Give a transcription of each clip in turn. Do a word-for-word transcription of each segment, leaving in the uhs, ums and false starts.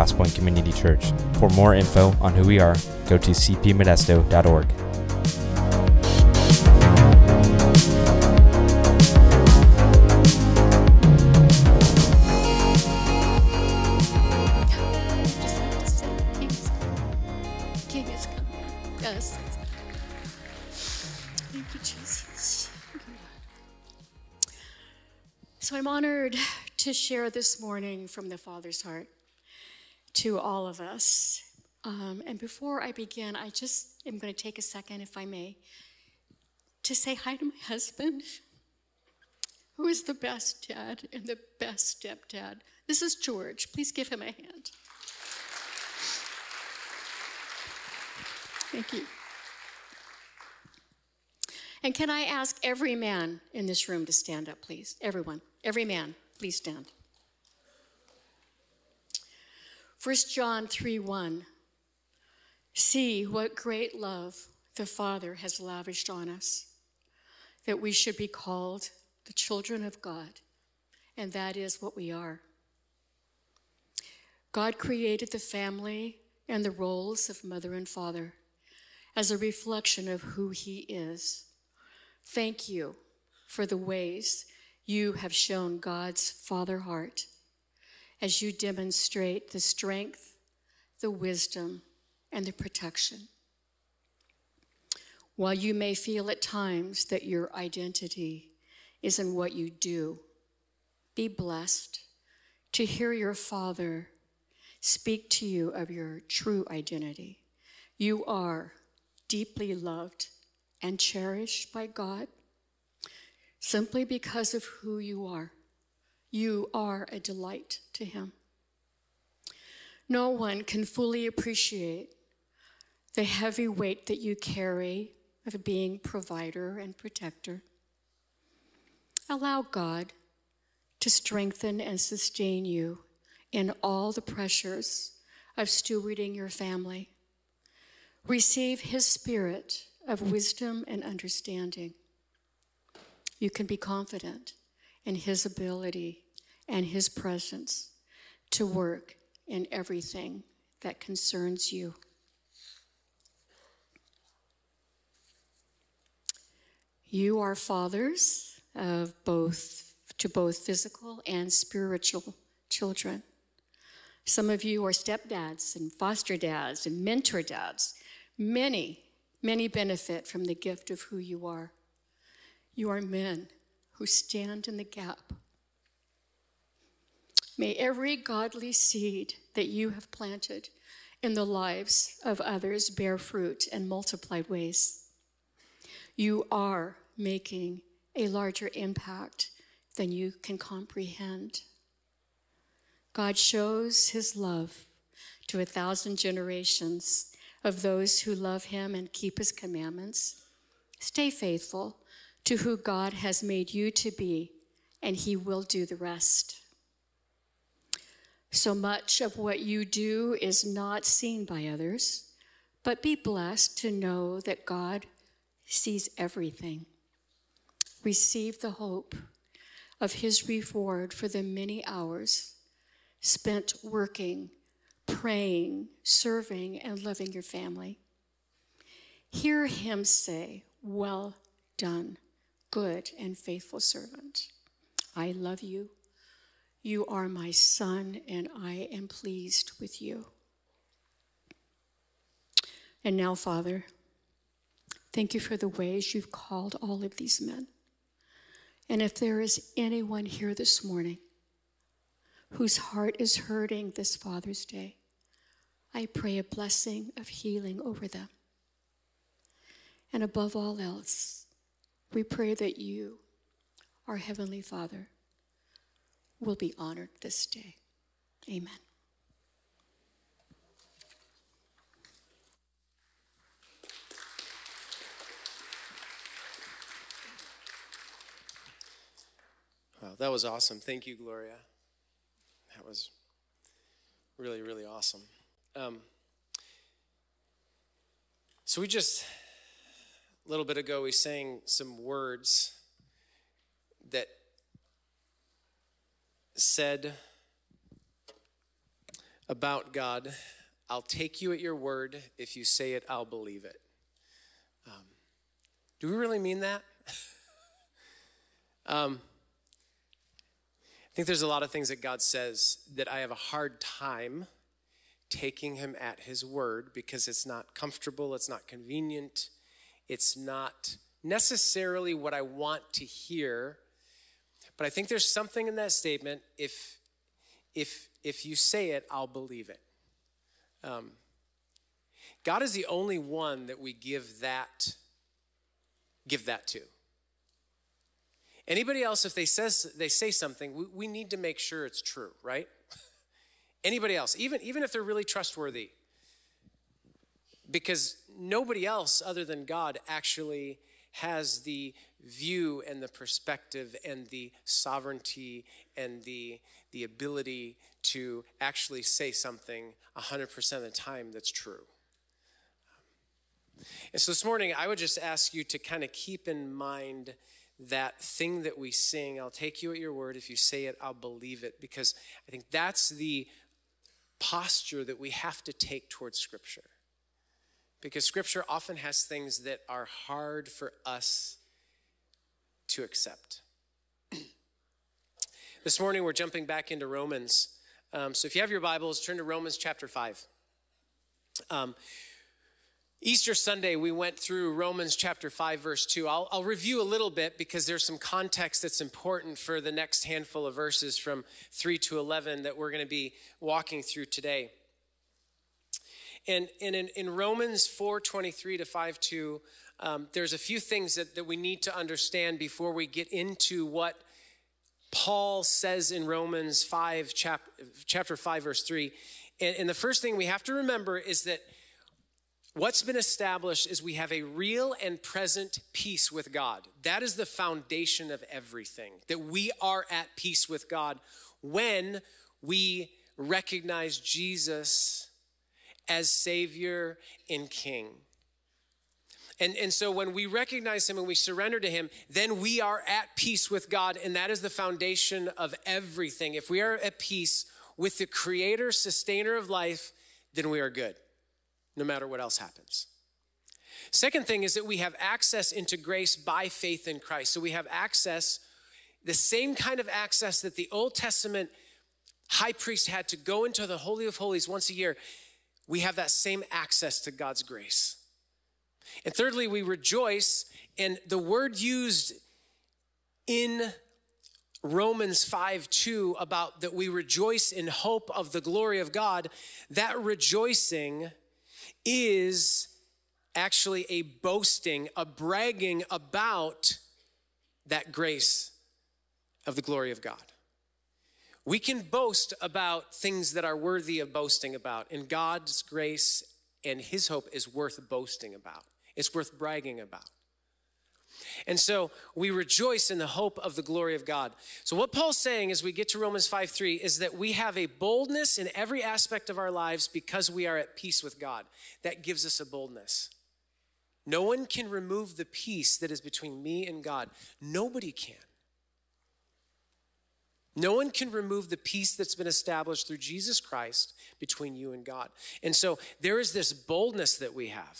Crosspoint Community Church. For more info on who we are, go to c p modesto dot org. So I'm honored to share this morning from the Father's heart to all of us. Um, and before I begin, I just am going to take a second, if I may, to say hi to my husband, who is the best dad and the best stepdad. This is George. Please give him a hand. Thank you. And can I ask every man in this room to stand up, please? Everyone. Every man, please stand. First John three one. See what great love the Father has lavished on us, that we should be called the children of God, and that is what we are. God created the family and the roles of mother and father as a reflection of who He is. Thank you for the ways you have shown God's Father heart as you demonstrate the strength, the wisdom, and the protection. While you may feel at times that your identity is in what you do, be blessed to hear your Father speak to you of your true identity. You are deeply loved and cherished by God simply because of who you are. You are a delight to Him. No one can fully appreciate the heavy weight that you carry of being provider and protector. Allow God to strengthen and sustain you in all the pressures of stewarding your family. Receive His spirit of wisdom and understanding. You can be confident in His ability and His presence to work in everything that concerns you. You are fathers of both, to both physical and spiritual children. Some of you are stepdads and foster dads and mentor dads. Many, many benefit from the gift of who you are. You are men who stand in the gap. May every godly seed that you have planted in the lives of others bear fruit in multiplied ways. You are making a larger impact than you can comprehend. God shows His love to a thousand generations of those who love Him and keep His commandments. Stay faithful to who God has made you to be, and He will do the rest. So much of what you do is not seen by others, but be blessed to know that God sees everything. Receive the hope of His reward for the many hours spent working, praying, serving, and loving your family. Hear Him say, "Well done, good and faithful servant. I love you. You are my son, and I am pleased with you." And now, Father, thank you for the ways you've called all of these men. And if there is anyone here this morning whose heart is hurting this Father's Day, I pray a blessing of healing over them. And above all else, we pray that you, our Heavenly Father, will be honored this day. Amen. Wow, that was awesome. Thank you, Gloria. That was really, really awesome. Um, so we just, a little bit ago, we sang some words that said about God, I'll take you at your word. If you say it, I'll believe it. Um, do we really mean that? um, I think there's a lot of things that God says that I have a hard time taking him at his word because it's not comfortable, it's not convenient, it's not necessarily what I want to hear. But I think there's something in that statement, if if if you say it, I'll believe it. Um, God is the only one that we give that give that to. Anybody else, if they says they say something, we, we need to make sure it's true, right? Anybody else, even, even if they're really trustworthy, because nobody else other than God actually has the view and the perspective and the sovereignty and the, the ability to actually say something one hundred percent of the time that's true. And so this morning, I would just ask you to kind of keep in mind that thing that we sing, I'll take you at your word. If you say it, I'll believe it. Because I think that's the posture that we have to take towards Scripture. Because Scripture often has things that are hard for us to accept. This morning, we're jumping back into Romans. Um, so if you have your Bibles, turn to Romans chapter five. Um, Easter Sunday, we went through Romans chapter five, verse two. I'll, I'll review a little bit because there's some context that's important for the next handful of verses from three to eleven that we're going to be walking through today. And, and in, in Romans four twenty-three to five two, um, there's a few things that, that we need to understand before we get into what Paul says in Romans five, chap, chapter five, verse three. And, and the first thing we have to remember is that what's been established is we have a real and present peace with God. That is the foundation of everything, that we are at peace with God when we recognize Jesus as Savior and King. And, and so when we recognize him and we surrender to him, then we are at peace with God, and that is the foundation of everything. If we are at peace with the creator, sustainer of life, then we are good, no matter what else happens. Second thing is that we have access into grace by faith in Christ. So we have access, the same kind of access that the Old Testament high priest had to go into the Holy of Holies once a year. We have that same access to God's grace. And thirdly, we rejoice, and the word used in Romans five two about that we rejoice in hope of the glory of God, that rejoicing is actually a boasting, a bragging about that grace of the glory of God. We can boast about things that are worthy of boasting about, and God's grace and his hope is worth boasting about. It's worth bragging about. And so we rejoice in the hope of the glory of God. So what Paul's saying as we get to Romans five three is that we have a boldness in every aspect of our lives because we are at peace with God. That gives us a boldness. No one can remove the peace that is between me and God. Nobody can. No one can remove the peace that's been established through Jesus Christ between you and God. And so there is this boldness that we have.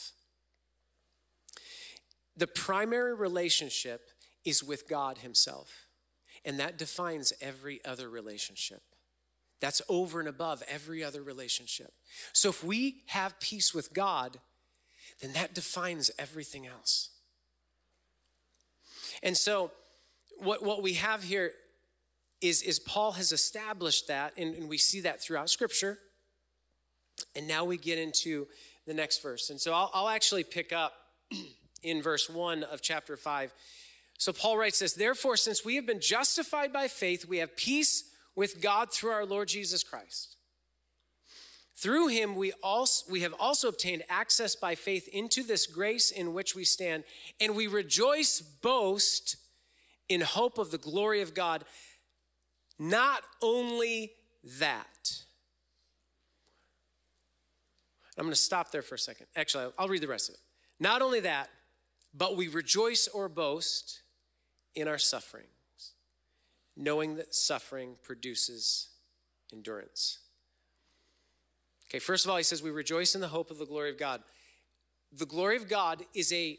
The primary relationship is with God himself, and that defines every other relationship. That's over and above every other relationship. So if we have peace with God, then that defines everything else. And so what, what we have here is, is Paul has established that, and, and we see that throughout Scripture. And now we get into the next verse. And so I'll, I'll actually pick up in verse one of chapter five. So Paul writes this, therefore, since we have been justified by faith, we have peace with God through our Lord Jesus Christ. Through him, we also we have also obtained access by faith into this grace in which we stand, and we rejoice, boast in hope of the glory of God. Not only that. I'm going to stop there for a second. Actually, I'll read the rest of it. Not only that, but we rejoice or boast in our sufferings, knowing that suffering produces endurance. Okay, first of all, he says we rejoice in the hope of the glory of God. The glory of God is a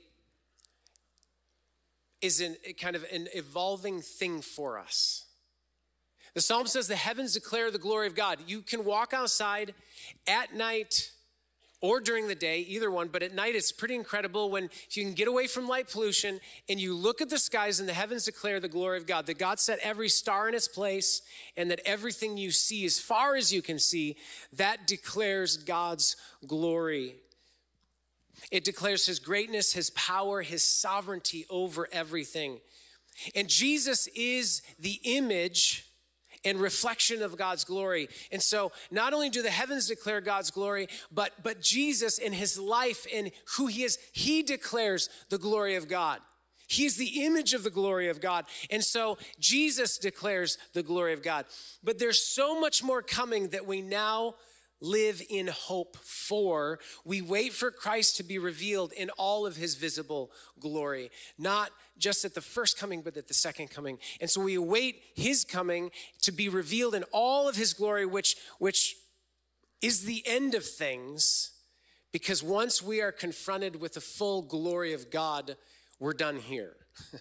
is an, a kind of an evolving thing for us. The Psalm says the heavens declare the glory of God. You can walk outside at night or during the day, either one, but at night it's pretty incredible when if you can get away from light pollution and you look at the skies and the heavens declare the glory of God, that God set every star in its place and that everything you see, as far as you can see, that declares God's glory. It declares his greatness, his power, his sovereignty over everything. And Jesus is the image and reflection of God's glory. And so not only do the heavens declare God's glory, but, but Jesus in his life and who he is, he declares the glory of God. He is the image of the glory of God. And so Jesus declares the glory of God. But there's so much more coming that we now live in hope for. We wait for Christ to be revealed in all of his visible glory, not just at the first coming, but at the second coming. And so we await his coming to be revealed in all of his glory, which, which is the end of things, because once we are confronted with the full glory of God, we're done here.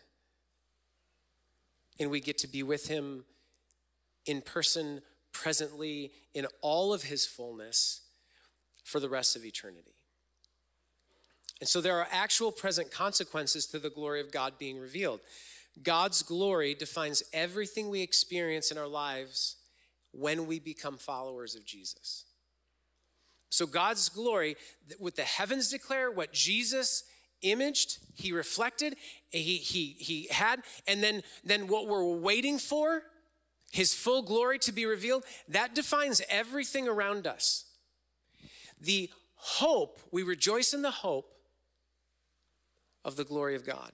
And we get to be with him in person, presently, in all of his fullness for the rest of eternity. And so there are actual present consequences to the glory of God being revealed. God's glory defines everything we experience in our lives when we become followers of Jesus. So God's glory, what the heavens declare, what Jesus imaged, he reflected, he, he, he had, and then, then what we're waiting for, his full glory to be revealed, that defines everything around us. The hope, we rejoice in the hope of the glory of God.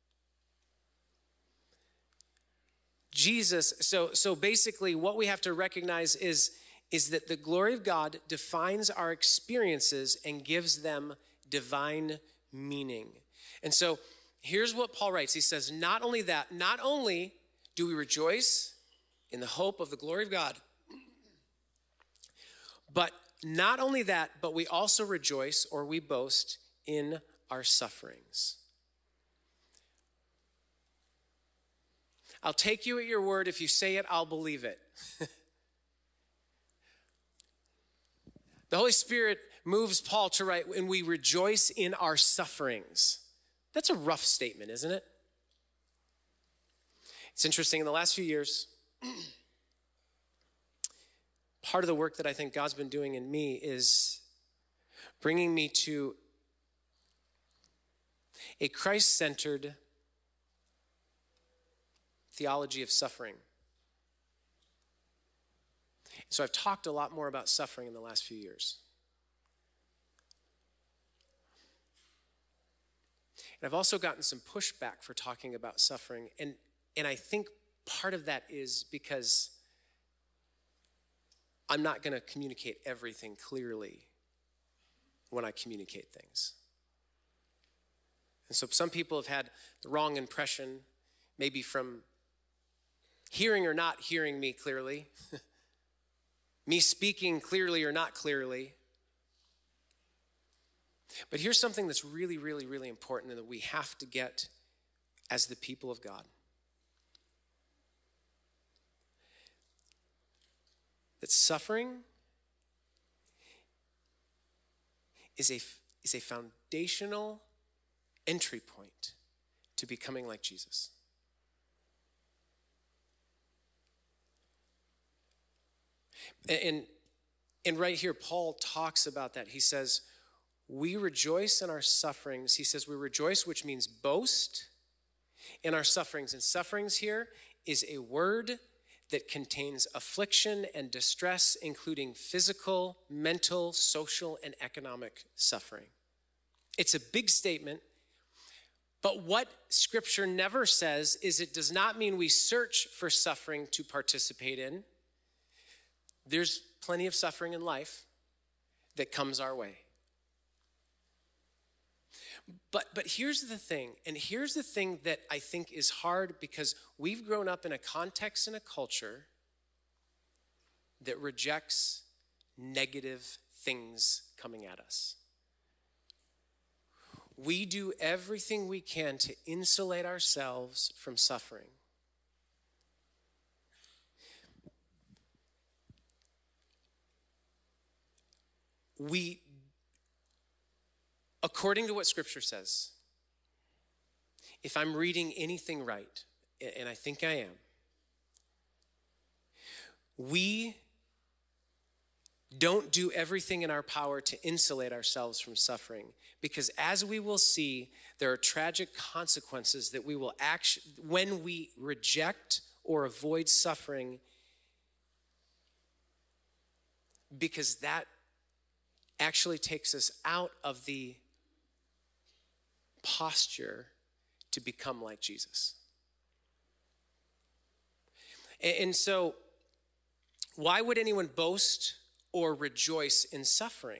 Jesus, so, so basically what we have to recognize is, is that the glory of God defines our experiences and gives them divine meaning. And so here's what Paul writes. He says, not only that, not only do we rejoice in the hope of the glory of God, but not only that, but we also rejoice or we boast in our sufferings. I'll take you at your word. If you say it, I'll believe it. The Holy Spirit moves Paul to write, and we rejoice in our sufferings. That's a rough statement, isn't it? It's interesting, in the last few years, part of the work that I think God's been doing in me is bringing me to a Christ-centered theology of suffering. So I've talked a lot more about suffering in the last few years. And I've also gotten some pushback for talking about suffering. And, and I think part of that is because I'm not going to communicate everything clearly when I communicate things. And so some people have had the wrong impression, maybe from hearing or not hearing me clearly, me speaking clearly or not clearly. But here's something that's really, really, really important and that we have to get as the people of God. That suffering is a, is a foundational entry point to becoming like Jesus. And, and right here, Paul talks about that. He says, we rejoice in our sufferings. He says we rejoice, which means boast in our sufferings. And sufferings here is a word that contains affliction and distress, including physical, mental, social, and economic suffering. It's a big statement, but what Scripture never says is it does not mean we search for suffering to participate in. There's plenty of suffering in life that comes our way. But but here's the thing, and here's the thing that I think is hard because we've grown up in a context and a culture that rejects negative things coming at us. We do everything we can to insulate ourselves from suffering. We, according to what Scripture says, if I'm reading anything right, and I think I am, we don't do everything in our power to insulate ourselves from suffering, because as we will see, there are tragic consequences that we will actually, when we reject or avoid suffering, because that actually takes us out of the posture to become like Jesus. And so, why would anyone boast or rejoice in suffering?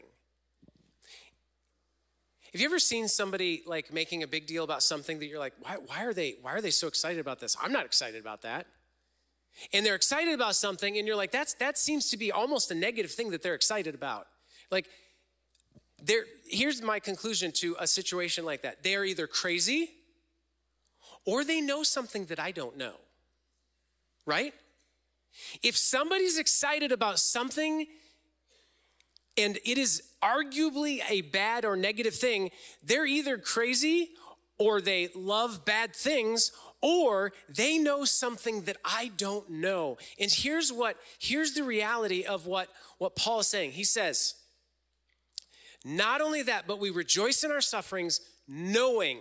Have you ever seen somebody like making a big deal about something that you're like, why, why are they, why are they so excited about this? I'm not excited about that. And they're excited about something, and you're like, that's that seems to be almost a negative thing that they're excited about. Like, There, here's my conclusion to a situation like that. They are either crazy or they know something that I don't know, right? If somebody's excited about something and it is arguably a bad or negative thing, they're either crazy or they love bad things, or they know something that I don't know. And here's what, here's the reality of what, what Paul is saying. He says, not only that, but we rejoice in our sufferings, knowing.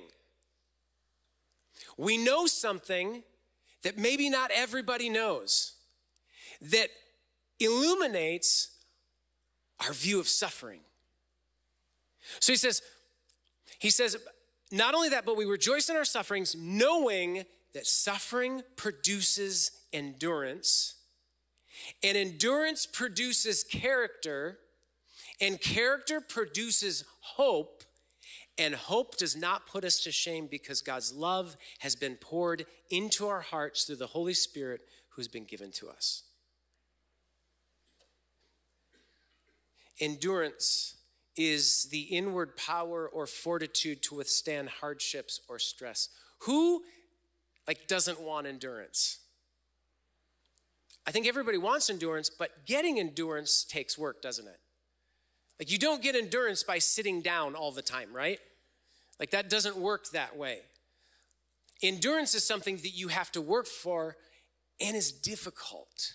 We know something that maybe not everybody knows, that illuminates our view of suffering. So he says, he says, not only that, but we rejoice in our sufferings, knowing that suffering produces endurance, and endurance produces character, and character produces hope, and hope does not put us to shame because God's love has been poured into our hearts through the Holy Spirit who's been given to us. Endurance is the inward power or fortitude to withstand hardships or stress. Who, like, doesn't want endurance? I think everybody wants endurance, but getting endurance takes work, doesn't it? Like, you don't get endurance by sitting down all the time, right? Like, that doesn't work that way. Endurance is something that you have to work for and is difficult.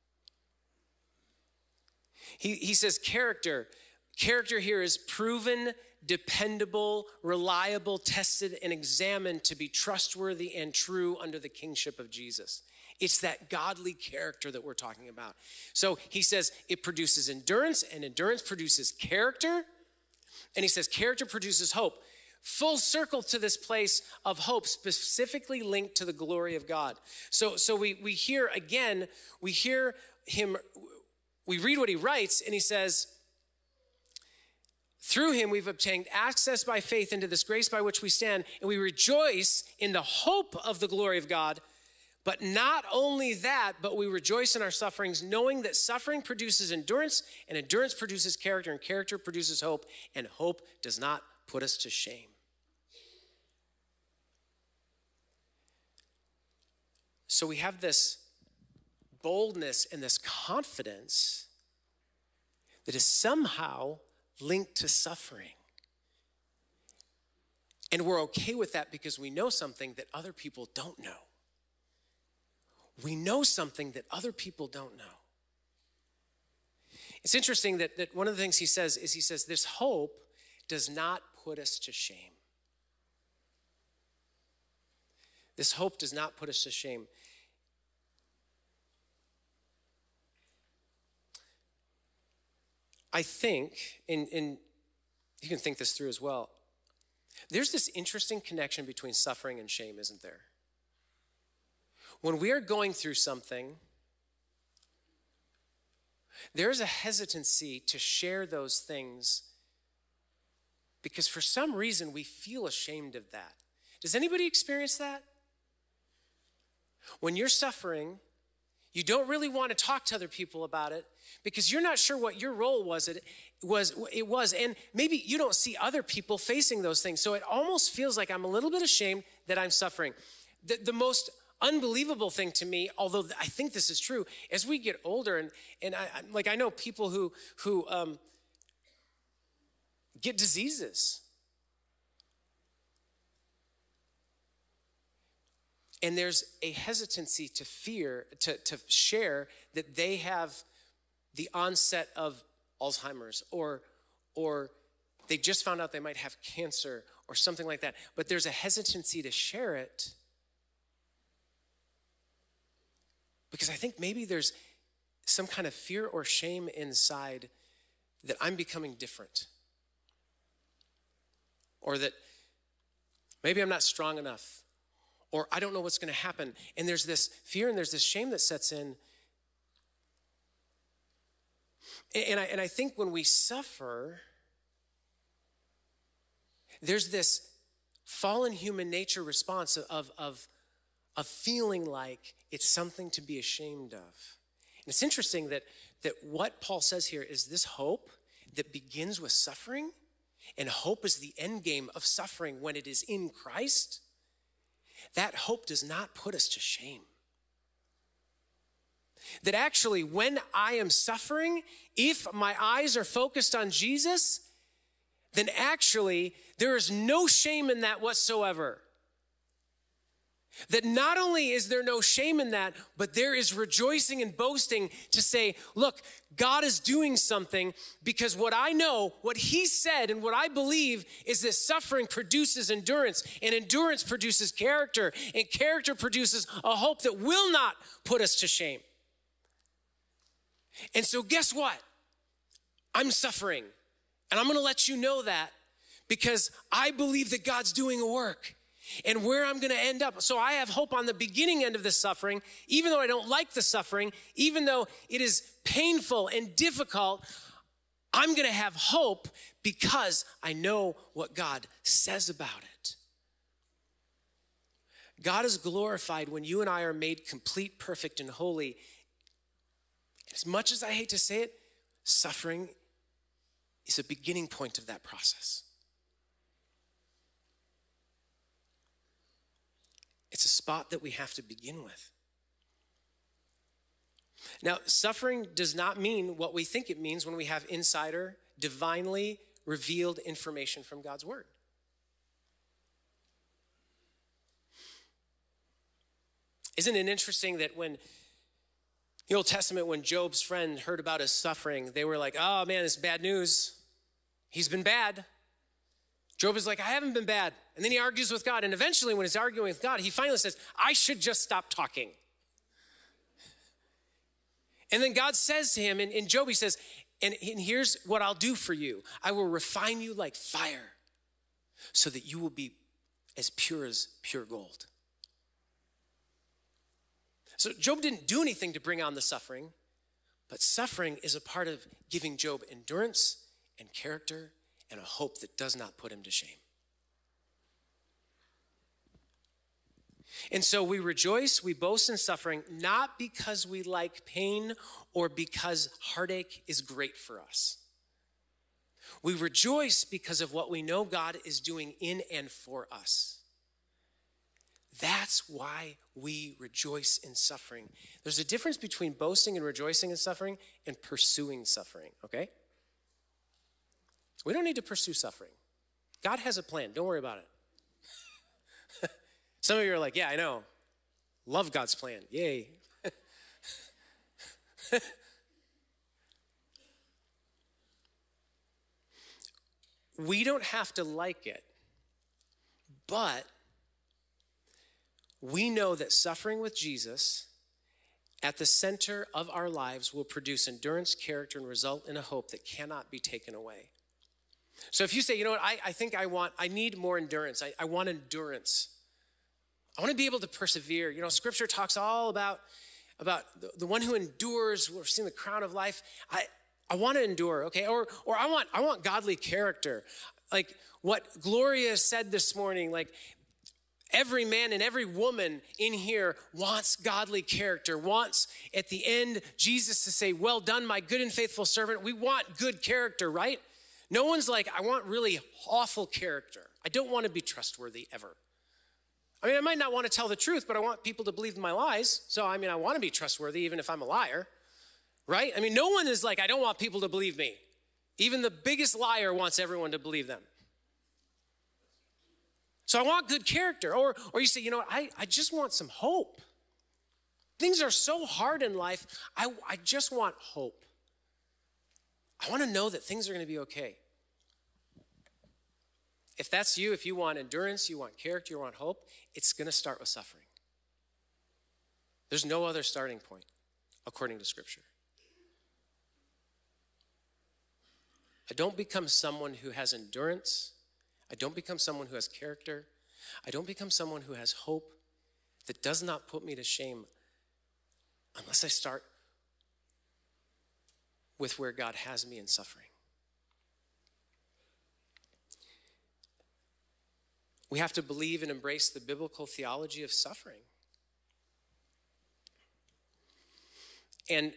He, he says character. Character here is proven, dependable, reliable, tested, and examined to be trustworthy and true under the kingship of Jesus. It's that godly character that we're talking about. So he says it produces endurance, and endurance produces character. And he says character produces hope. Full circle to this place of hope, specifically linked to the glory of God. So, so we, we hear, again, we hear him, we read what he writes, and he says, through him we've obtained access by faith into this grace by which we stand, and we rejoice in the hope of the glory of God. But not only that, but we rejoice in our sufferings, knowing that suffering produces endurance, and endurance produces character, and character produces hope, and hope does not put us to shame. So we have this boldness and this confidence that is somehow linked to suffering. And we're okay with that because we know something that other people don't know. We know something that other people don't know. It's interesting that, that one of the things he says is he says, this hope does not put us to shame. This hope does not put us to shame. I think, and, and you can think this through as well, there's this interesting connection between suffering and shame, isn't there? When we are going through something, there's a hesitancy to share those things because for some reason we feel ashamed of that. Does anybody experience that? When you're suffering, You don't really want to talk to other people about it because you're not sure what your role was. It was, it was, and maybe you don't see other people facing those things. So it almost feels like I'm a little bit ashamed that I'm suffering. The, the most unbelievable thing to me, although I think this is true, as we get older, and and I, like I know people who who um, get diseases. And there's a hesitancy to fear, to, to share that they have the onset of Alzheimer's, or, or they just found out they might have cancer or something like that. But there's a hesitancy to share it because I think maybe there's some kind of fear or shame inside that I'm becoming different, or that maybe I'm not strong enough, or I don't know what's going to happen. And there's this fear and there's this shame that sets in. And I, and I think when we suffer, there's this fallen human nature response of, of, of feeling like it's something to be ashamed of. And it's interesting that, that what Paul says here is this hope that begins with suffering, and hope is the end game of suffering when it is in Christ. That hope does not put us to shame. That actually, when I am suffering, if my eyes are focused on Jesus, then actually there is no shame in that whatsoever. That not only is there no shame in that, but there is rejoicing and boasting to say, look, God is doing something, because what I know, what he said, and what I believe is that suffering produces endurance, and endurance produces character, and character produces a hope that will not put us to shame. And so guess what? I'm suffering, and I'm going to let you know that because I believe that God's doing a work. And where I'm going to end up. So I have hope on the beginning end of this suffering, even though I don't like the suffering, even though it is painful and difficult, I'm going to have hope because I know what God says about it. God is glorified when you and I are made complete, perfect, and holy. As much as I hate to say it, suffering is a beginning point of that process. It's a spot that we have to begin with. Now, suffering does not mean what we think it means when we have insider, divinely revealed information from God's word. Isn't it interesting that when the Old Testament, when Job's friend heard about his suffering, they were like, oh man, this is bad news. He's been bad. Job is like, I haven't been bad. And then he argues with God. And eventually when he's arguing with God, he finally says, I should just stop talking. And then God says to him, in, in Job, he says, and, and here's what I'll do for you. I will refine you like fire so that you will be as pure as pure gold. So Job didn't do anything to bring on the suffering, but suffering is a part of giving Job endurance and character and a hope that does not put him to shame. And so we rejoice, we boast in suffering, not because we like pain or because heartache is great for us. We rejoice because of what we know God is doing in and for us. That's why we rejoice in suffering. There's a difference between boasting and rejoicing in suffering and pursuing suffering, okay? We don't need to pursue suffering. God has a plan. Don't worry about it. Some of you are like, yeah, I know. Love God's plan. Yay. We don't have to like it, but we know that suffering with Jesus at the center of our lives will produce endurance, character, and result in a hope that cannot be taken away. So if you say, you know what, I, I think I want, I need more endurance. I, I want endurance. I want to be able to persevere. You know, scripture talks all about, about the, the one who endures, we're seeing the crown of life. I, I want to endure, okay? Or, or I want, I want godly character. Like what Gloria said this morning, like Every man and every woman in here wants godly character, wants at the end Jesus to say, well done, my good and faithful servant. We want good character, right? No one's like, I want really awful character. I don't want to be trustworthy ever. I mean, I might not want to tell the truth, but I want people to believe my lies. So, I mean, I want to be trustworthy even if I'm a liar, right? I mean, no one is like, I don't want people to believe me. Even the biggest liar wants everyone to believe them. So I want good character. Or, or you say, you know what, I, I just want some hope. Things are so hard in life. I, I just want hope. I want to know that things are going to be okay. If that's you, if you want endurance, you want character, you want hope, it's going to start with suffering. There's no other starting point, according to Scripture. I don't become someone who has endurance. I don't become someone who has character. I don't become someone who has hope that does not put me to shame unless I start with where God has me in suffering. We have to believe and embrace the biblical theology of suffering. And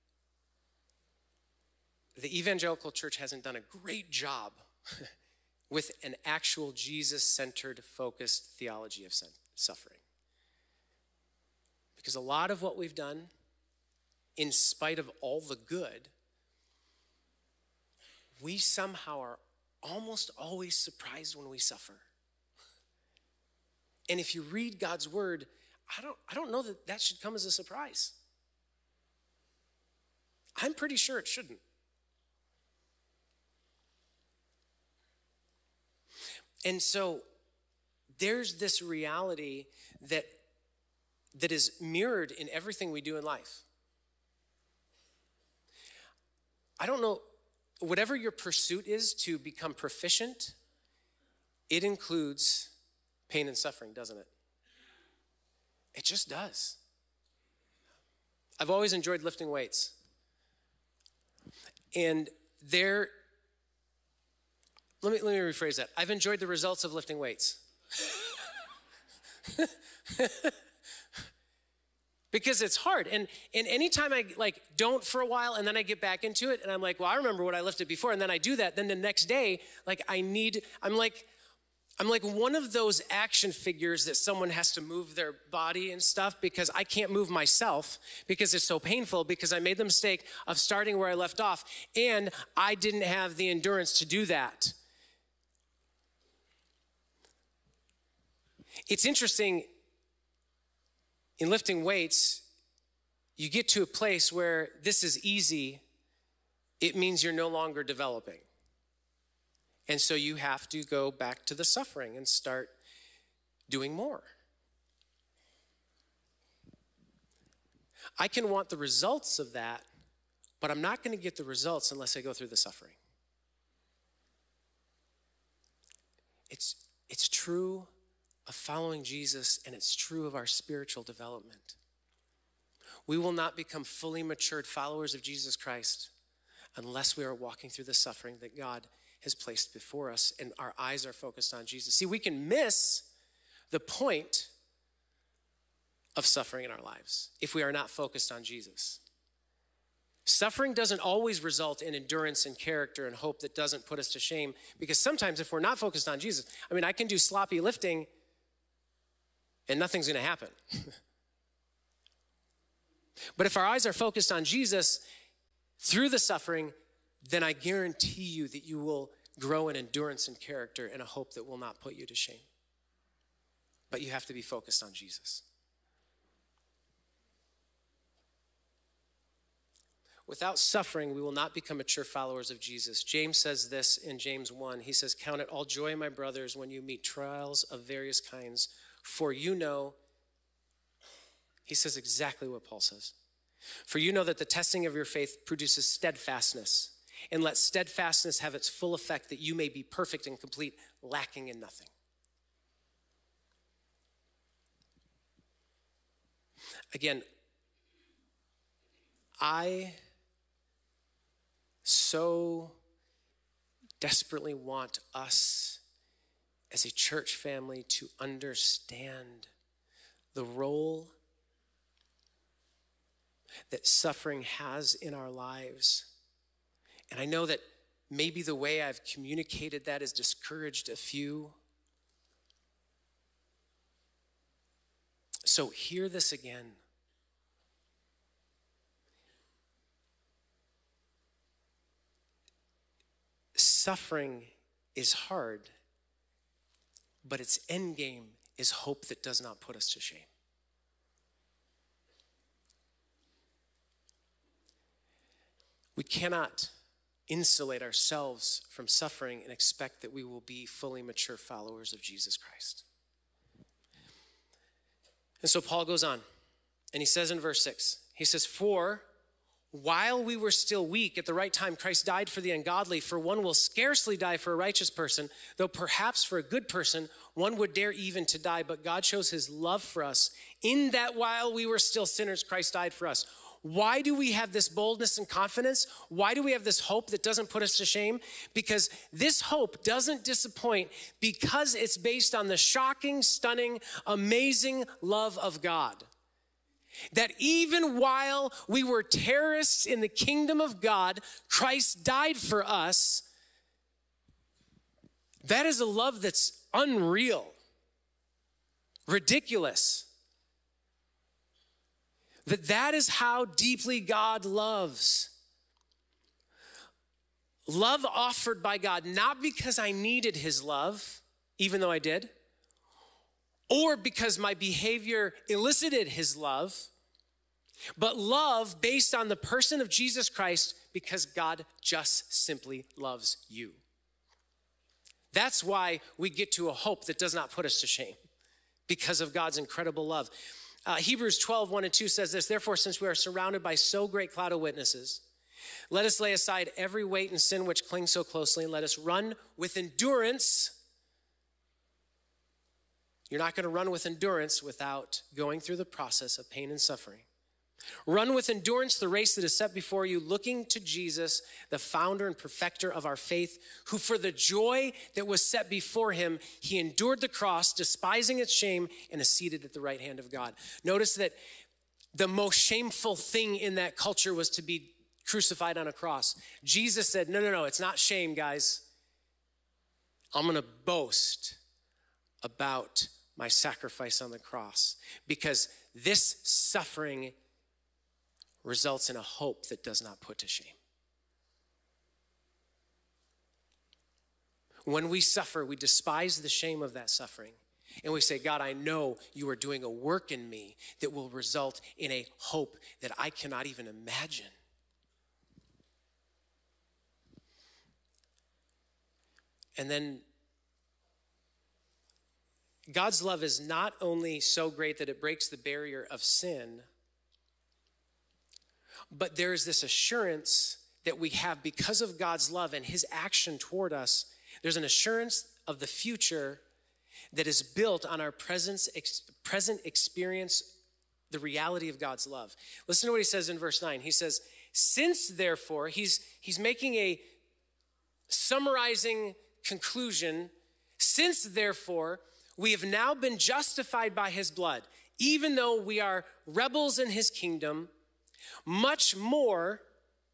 the evangelical church hasn't done a great job with an actual Jesus-centered, focused theology of suffering. Because a lot of what we've done, in spite of all the good, we somehow are almost always surprised when we suffer. And if you read God's word, I don't, I don't know that that should come as a surprise. I'm pretty sure it shouldn't. And so there's this reality that, that is mirrored in everything we do in life. I don't know, whatever your pursuit is to become proficient, it includes pain and suffering, doesn't it? It just does. I've always enjoyed lifting weights. And there, let me, let me rephrase that. I've enjoyed the results of lifting weights. Because it's hard. And, and anytime I like don't for a while and then I get back into it and I'm like, well, I remember what I lifted before, and then I do that, then the next day, like I need, I'm like, I'm like one of those action figures that someone has to move their body and stuff because I can't move myself because it's so painful because I made the mistake of starting where I left off and I didn't have the endurance to do that. It's interesting, in lifting weights, you get to a place where this is easy, it means you're no longer developing. And so you have to go back to the suffering and start doing more. I can want the results of that, but I'm not going to get the results unless I go through the suffering. It's, it's true of following Jesus, and it's true of our spiritual development. We will not become fully matured followers of Jesus Christ unless we are walking through the suffering that God has placed before us and our eyes are focused on Jesus. See, we can miss the point of suffering in our lives if we are not focused on Jesus. Suffering doesn't always result in endurance and character and hope that doesn't put us to shame, because sometimes if we're not focused on Jesus, I mean, I can do sloppy lifting and nothing's going to happen. But if our eyes are focused on Jesus through the suffering, then I guarantee you that you will grow in endurance and character and a hope that will not put you to shame. But you have to be focused on Jesus. Without suffering, we will not become mature followers of Jesus. James says this in James one. He says, "Count it all joy, my brothers, when you meet trials of various kinds, for you know," he says exactly what Paul says, "for you know that the testing of your faith produces steadfastness, and let steadfastness have its full effect, that you may be perfect and complete, lacking in nothing." Again, I so desperately want us as a church family to understand the role that suffering has in our lives. And I know that maybe the way I've communicated that has discouraged a few. So hear this again. Suffering is hard, but its end game is hope that does not put us to shame. We cannot insulate ourselves from suffering and expect that we will be fully mature followers of Jesus Christ. And so Paul goes on, and he says in verse six, he says, "For while we were still weak, at the right time, Christ died for the ungodly. For one will scarcely die for a righteous person, though perhaps for a good person, one would dare even to die. But God shows his love for us in that while we were still sinners, Christ died for us." Why do we have this boldness and confidence? Why do we have this hope that doesn't put us to shame? Because this hope doesn't disappoint because it's based on the shocking, stunning, amazing love of God. That even while we were terrorists in the kingdom of God, Christ died for us. That is a love that's unreal, ridiculous. That that is how deeply God loves. Love offered by God, not because I needed his love, even though I did, or because my behavior elicited his love, but love based on the person of Jesus Christ because God just simply loves you. That's why we get to a hope that does not put us to shame, because of God's incredible love. Uh, Hebrews twelve, one and two says this, "Therefore, since we are surrounded by so great cloud of witnesses, let us lay aside every weight and sin which clings so closely, and let us run with endurance." You're not going to run with endurance without going through the process of pain and suffering. "Run with endurance the race that is set before you, looking to Jesus, the founder and perfecter of our faith, who for the joy that was set before him, he endured the cross, despising its shame, and is seated at the right hand of God." Notice that the most shameful thing in that culture was to be crucified on a cross. Jesus said, no, no, no, it's not shame, guys. I'm going to boast about my sacrifice on the cross, because this suffering results in a hope that does not put to shame. When we suffer, we despise the shame of that suffering. And we say, God, I know you are doing a work in me that will result in a hope that I cannot even imagine. And then God's love is not only so great that it breaks the barrier of sin, but there is this assurance that we have because of God's love and his action toward us. There's an assurance of the future that is built on our present, ex, present experience, the reality of God's love. Listen to what he says in verse nine. He says, since therefore, he's, he's making a summarizing conclusion. Since therefore, we have now been justified by his blood, even though we are rebels in his kingdom, much more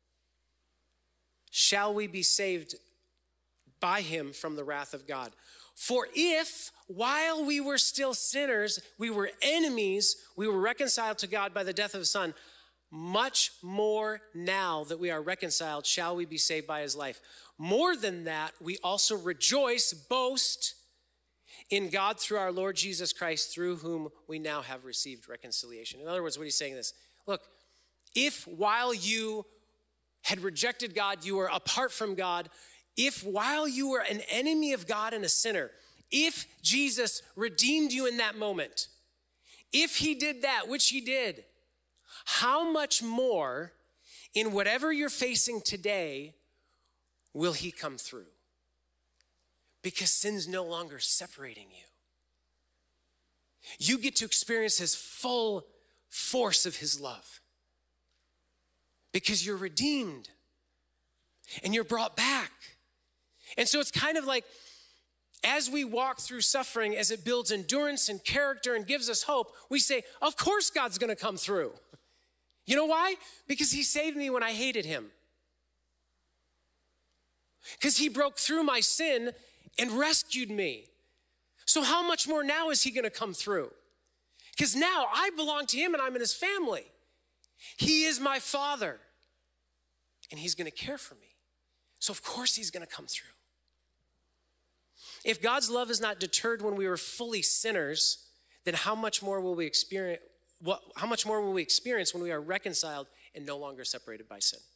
shall we be saved by him from the wrath of God. For if, while we were still sinners, we were enemies, we were reconciled to God by the death of his son, much more now that we are reconciled, shall we be saved by his life. More than that, we also rejoice, boast in God through our Lord Jesus Christ, through whom we now have received reconciliation. In other words, what he's saying is, look, if while you had rejected God, you were apart from God, if while you were an enemy of God and a sinner, if Jesus redeemed you in that moment, if he did that, which he did, how much more in whatever you're facing today will he come through? Because sin's no longer separating you. You get to experience his full force of his love. Because you're redeemed and you're brought back. And so it's kind of like as we walk through suffering, as it builds endurance and character and gives us hope, we say, of course God's going to come through. You know why? Because he saved me when I hated him. Because he broke through my sin and rescued me. So how much more now is he going to come through? Because now I belong to him and I'm in his family. He is my father. And he's going to care for me. So of course he's going to come through. If God's love is not deterred when we were fully sinners, then how much more will we experience, what, how much more will we experience when we are reconciled and no longer separated by sin?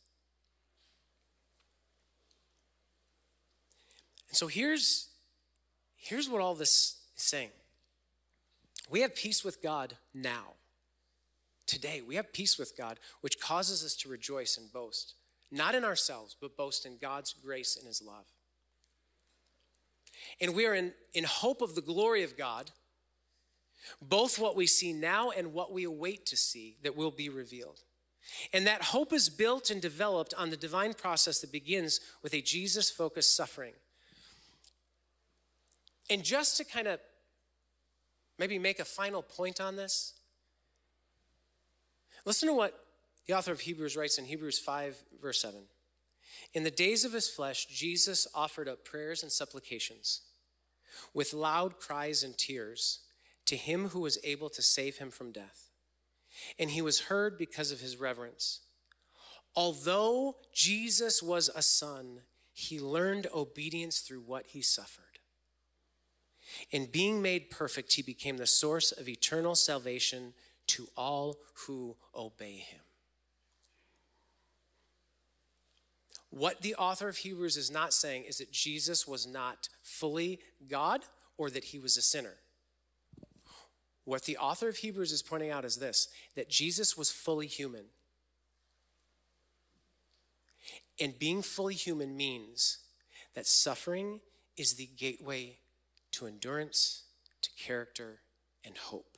And so here's, here's what all this is saying. We have peace with God now. Today, we have peace with God, which causes us to rejoice and boast, not in ourselves, but boast in God's grace and his love. And we are in, in hope of the glory of God, both what we see now and what we await to see that will be revealed. And that hope is built and developed on the divine process that begins with a Jesus-focused suffering. And just to kind of maybe make a final point on this, listen to what the author of Hebrews writes in Hebrews five, verse seven. In the days of his flesh, Jesus offered up prayers and supplications with loud cries and tears to him who was able to save him from death. And he was heard because of his reverence. Although Jesus was a son, he learned obedience through what he suffered. In being made perfect, he became the source of eternal salvation to all who obey him. What the author of Hebrews is not saying is that Jesus was not fully God or that he was a sinner. What the author of Hebrews is pointing out is this, that Jesus was fully human. And being fully human means that suffering is the gateway to endurance, to character, and hope.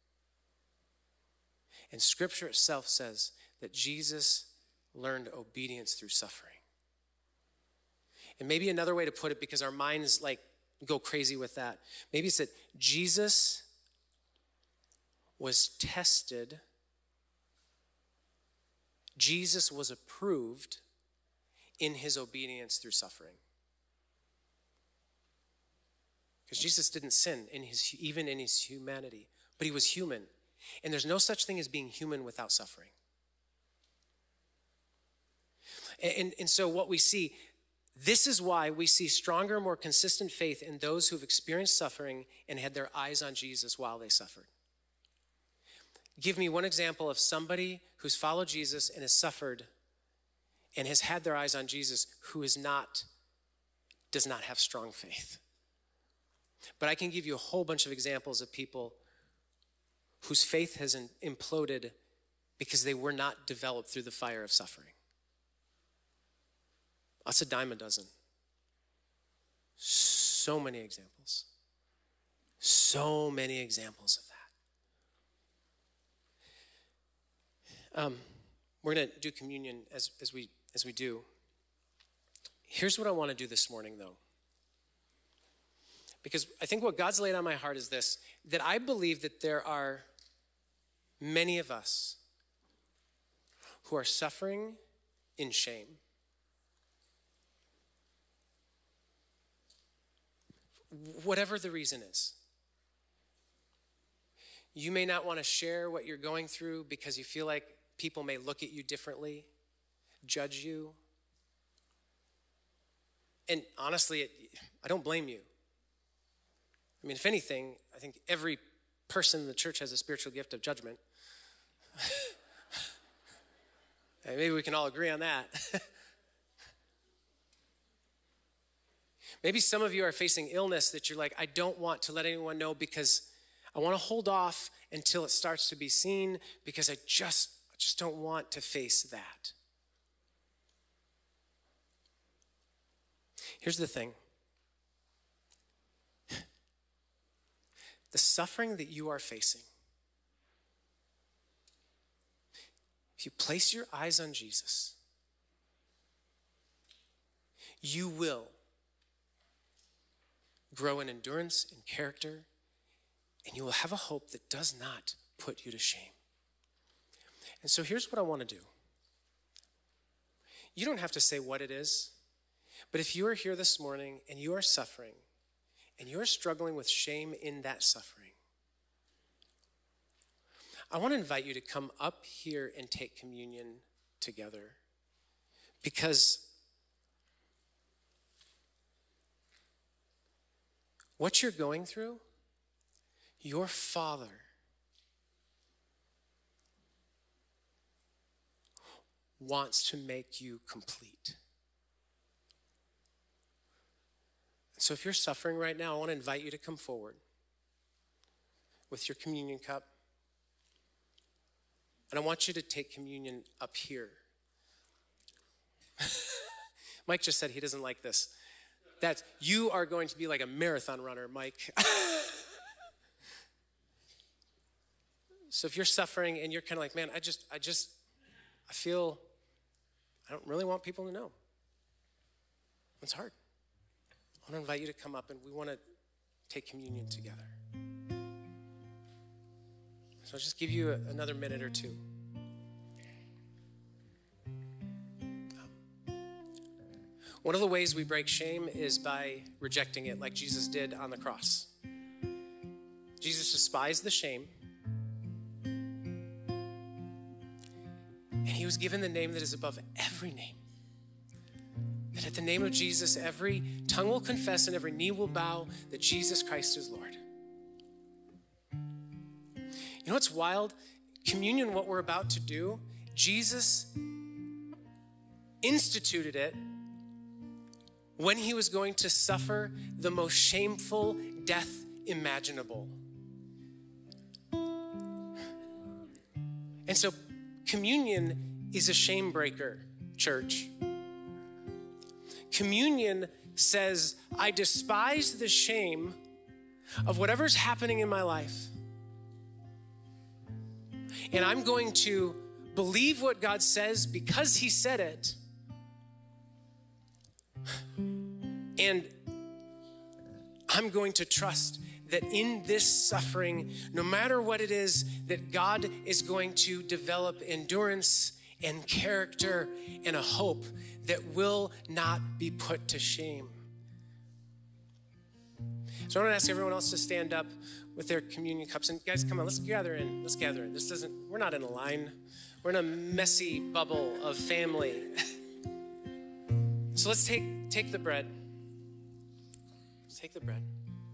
And Scripture itself says that Jesus learned obedience through suffering. And maybe another way to put it, because our minds like go crazy with that, maybe it's that Jesus was tested, Jesus was approved in his obedience through suffering. Because Jesus didn't sin in his, even in his humanity, but he was human. And there's no such thing as being human without suffering. And, and, and so what we see, this is why we see stronger, more consistent faith in those who've experienced suffering and had their eyes on Jesus while they suffered. Give me one example of somebody who's followed Jesus and has suffered and has had their eyes on Jesus who is not, does not have strong faith. But I can give you a whole bunch of examples of people whose faith has imploded because they were not developed through the fire of suffering. That's a dime a dozen. So many examples. So many examples of that. Um, we're going to do communion as, as we as we do. Here's what I want to do this morning, though. Because I think what God's laid on my heart is this, that I believe that there are many of us who are suffering in shame. Whatever the reason is. You may not want to share what you're going through because you feel like people may look at you differently, judge you. And honestly, it, I don't blame you. I mean, if anything, I think every person in the church has a spiritual gift of judgment. Maybe we can all agree on that. Maybe some of you are facing illness that you're like, I don't want to let anyone know because I want to hold off until it starts to be seen because I just, I just don't want to face that. Here's the thing. The suffering that you are facing, if you place your eyes on Jesus, you will, grow in endurance and character, and you will have a hope that does not put you to shame. And so here's what I want to do. You don't have to say what it is, but if you are here this morning and you are suffering and you are struggling with shame in that suffering, I want to invite you to come up here and take communion together, because what you're going through, your Father wants to make you complete. So if you're suffering right now, I want to invite you to come forward with your communion cup. And I want you to take communion up here. Mike just said he doesn't like this. That you are going to be like a marathon runner, Mike. So if you're suffering and you're kind of like, man, I just, I just, I feel, I don't really want people to know. It's hard. I want to invite you to come up and we want to take communion together. So I'll just give you a, another minute or two. One of the ways we break shame is by rejecting it, like Jesus did on the cross. Jesus despised the shame, and he was given the name that is above every name. That at the name of Jesus, every tongue will confess and every knee will bow that Jesus Christ is Lord. You know what's wild? Communion, what we're about to do, Jesus instituted it when he was going to suffer the most shameful death imaginable. And so communion is a shame breaker, church. Communion says, I despise the shame of whatever's happening in my life. And I'm going to believe what God says because he said it. And I'm going to trust that in this suffering, no matter what it is, that God is going to develop endurance and character and a hope that will not be put to shame. So I want to ask everyone else to stand up with their communion cups. And guys, come on, let's gather in. Let's gather in. This doesn't, we're not in a line. We're in a messy bubble of family. So let's take, take the bread. Let's take the bread.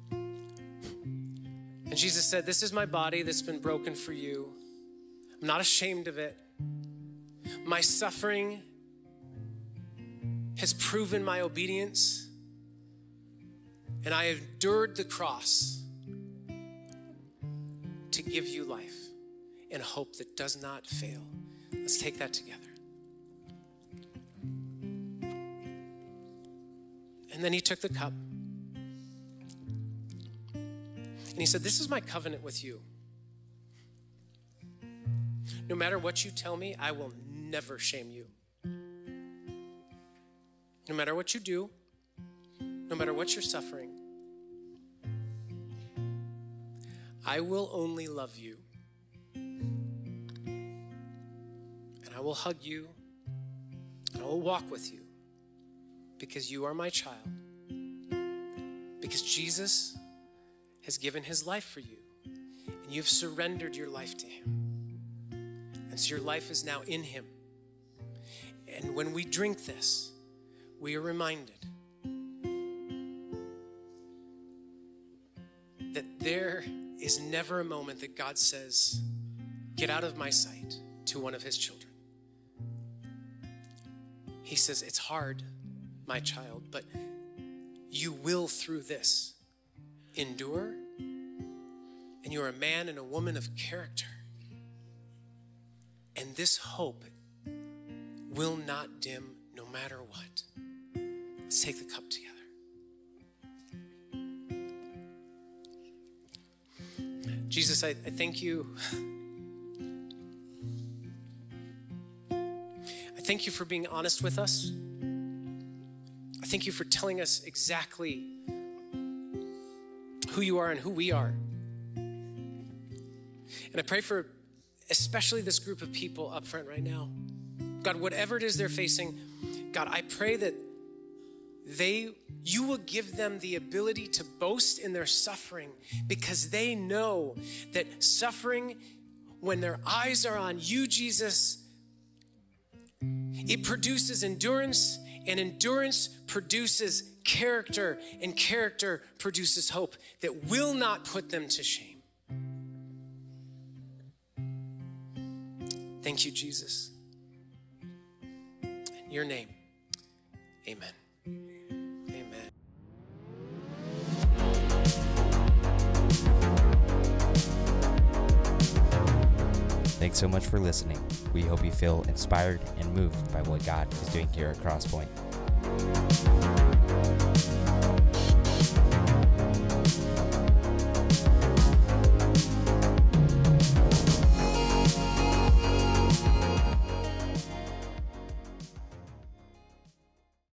And Jesus said, this is my body that's been broken for you. I'm not ashamed of it. My suffering has proven my obedience, and I have endured the cross to give you life and hope that does not fail. Let's take that together. And then he took the cup and he said, this is my covenant with you. No matter what you tell me, I will never shame you. No matter what you do, no matter what you're suffering, I will only love you. And I will hug you. And I will walk with you because you are my child. Because Jesus has given his life for you. And you've surrendered your life to him. And so your life is now in him. And when we drink this, we are reminded that there is never a moment that God says, get out of my sight to one of his children. He says, it's hard, my child, but you will through this endure, and you're a man and a woman of character. And this hope will not dim no matter what. Let's take the cup together. Jesus, I, I thank you. I thank you for being honest with us. I thank you for telling us exactly who you are and who we are. And I pray for especially this group of people up front right now. God, whatever it is they're facing, God, I pray that they, you will give them the ability to boast in their suffering, because they know that suffering, when their eyes are on you, Jesus, it produces endurance, and endurance produces character, and character produces hope that will not put them to shame. Thank you, Jesus. In your name, amen. Amen. Thanks so much for listening. We hope you feel inspired and moved by what God is doing here at Crosspoint.